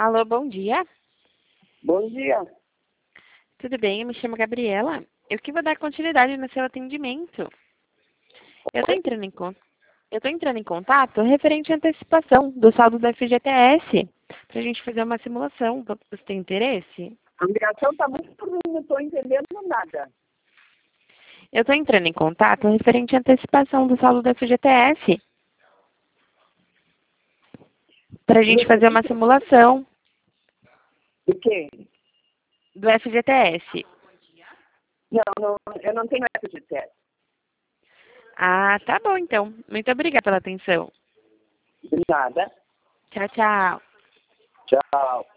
Alô, bom dia. Bom dia. Tudo bem? Eu me chamo Gabriela. Eu que vou dar continuidade no seu atendimento. Eu estou entrando em contato referente à antecipação do saldo do FGTS, para a gente fazer uma simulação. Você tem interesse? A ligação está muito ruim, não estou entendendo nada. Eu estou entrando em contato referente à antecipação do saldo do FGTS, para a gente fazer uma simulação O quê? do FGTS. Não, eu não tenho FGTS. Ah, tá bom então. Muito obrigada pela atenção. De nada. Tchau, tchau. Tchau.